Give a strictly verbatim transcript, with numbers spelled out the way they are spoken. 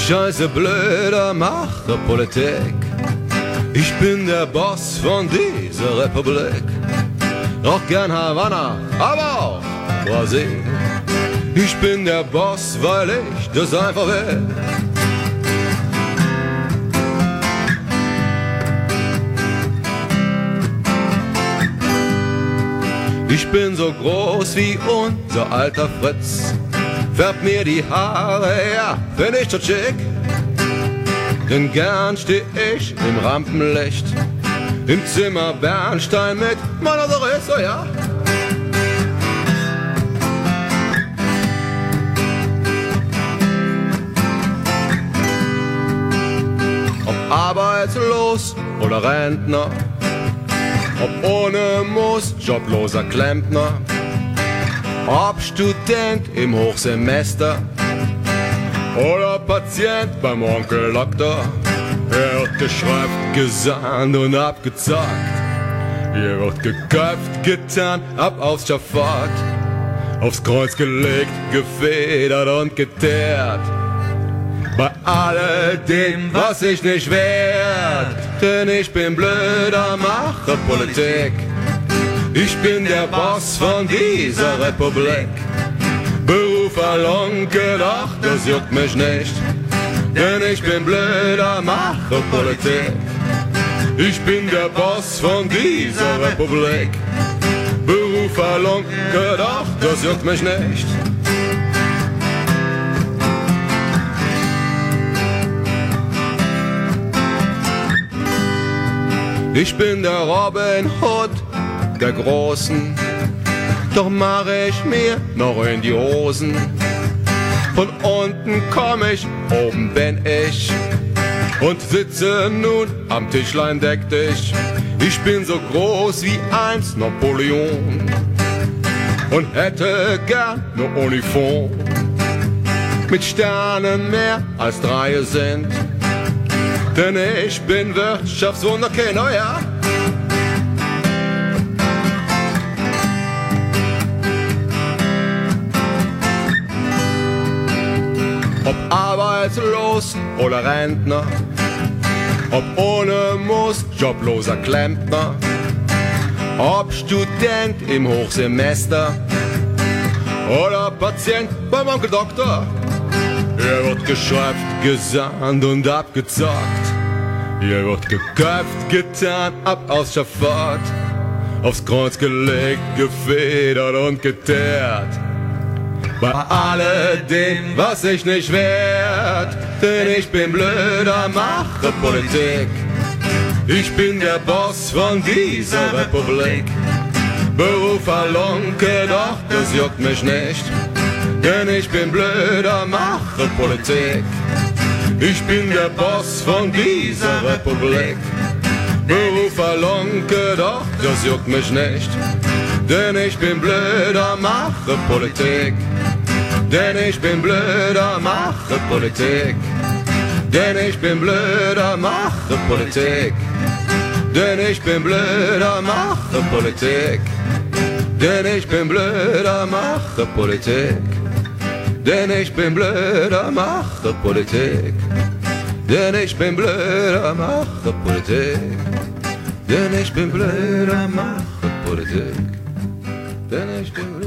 scheiße blöder Mache Politik. Ich bin der Boss von dieser Republik. Auch gern Havanna, aber auch Brasil. Ich bin der Boss, weil ich das einfach will. Ich bin so groß wie unser alter Fritz. Färb mir die Haare, ja, find ich so schick. Denn gern steh ich im Rampenlicht, im Zimmer Bernstein mit meiner Sarissa, ja. Ob arbeitslos oder Rentner, ob ohne Muss, jobloser Klempner, ob Student im Hochsemester oder Patient beim Onkel Doktor. Er wird geschreibt, gesandt und abgezockt. Hier wird geköpft, getan, ab aufs Schafott, aufs Kreuz gelegt, gefedert und geteert. Bei alledem, was ich nicht werd, denn ich bin blöder, mache Politik. Ich bin der Boss von dieser Republik. Beruf Halunke, doch das juckt mich nicht, denn ich bin blöder, mache Politik. Ich bin der Boss von dieser Republik. Beruf Halunke, doch das juckt mich nicht. Ich bin der Robin Hood der Großen, doch mach ich mir noch in die Hosen. Von unten komm ich, oben bin ich und sitze nun am Tischlein deck dich. Ich bin so groß wie einst Napoleon und hätte gern ne Uniform mit Sternen mehr als drei sind, denn ich bin Wirtschaftswunderkind, oh ja. Ob arbeitslos oder Rentner, ob ohne Muss, jobloser Klempner, ob Student im Hochsemester oder Patient beim Onkel Doktor. Hier wird geschöpft, gesandt und abgezockt. Hier wird geköpft, getan, ab aufs Schafott, aufs Kreuz gelegt, gefedert und geteert. Bei alledem, was ich nicht werd, denn ich bin blöder, mache Politik. Ich bin der Boss von dieser Republik. Beruf Halunke, doch das juckt mich nicht, denn ich bin blöder, mache Politik. Ich bin der Boss von dieser Republik. Beruf Halunke, doch das juckt mich nicht, denn ich bin blöder, mache Politik. Denn ich bin blöder, mache Politik. Denn ich bin blöder, mache Politik. Denn ich bin blöder, mache Politik. Denn ich bin blöder, mache Politik. Denn ich bin blöder, mache Politik. Denn ich bin blöder, mache Politik. Denn ich bin blöder, mache Politik. Denn ich bin blöder.